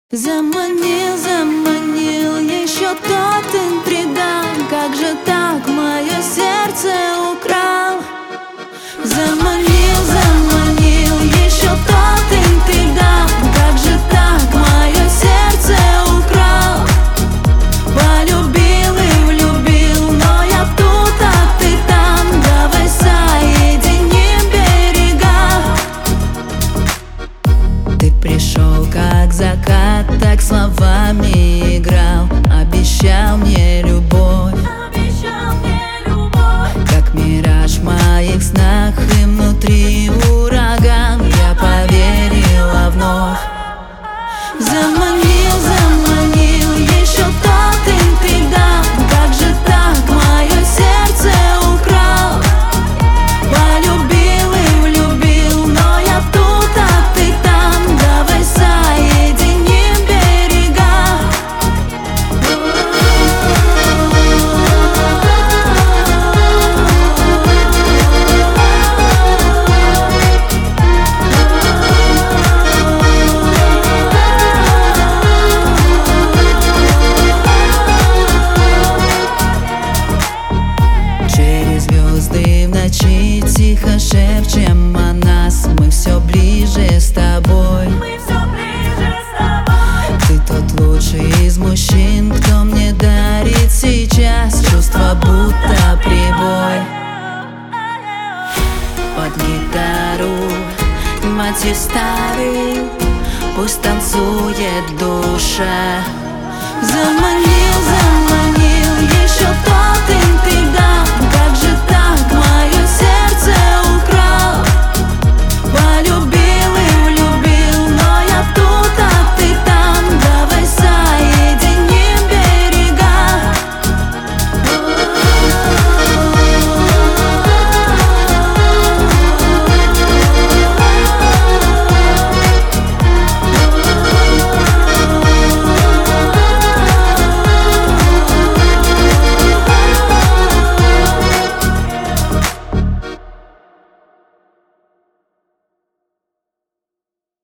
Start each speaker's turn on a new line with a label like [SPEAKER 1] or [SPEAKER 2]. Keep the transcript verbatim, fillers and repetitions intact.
[SPEAKER 1] Заманил, заманил еще тот интригант. Как же так мое сердце украл? Заманил, заманил еще тот интригант. Как же так мое сердце украл? Полюбил и влюбил, но я тут, а ты там. Давай соединим берега. Ты пришел как закат, так словами играл. Обещал мне любовь,
[SPEAKER 2] обещал мне любовь.
[SPEAKER 1] как мираж в моих снах, и внутри ураган. Я поверила вновь. Заманил, заманил еще тот интригант. Как же так мое сердце украл? Полюбил и влюбил, но я тут, а ты там. Давай соединим берега. Через звезды в ночи тихо шепчем о нас. Мы все ближе с тобой.
[SPEAKER 2] Мы все ближе с тобой.
[SPEAKER 1] Ты тот лучший из мужчин, кто мне дарит сейчас чувство, будто прибой. Под гитару мотив старый, пусть танцует душа. Замани.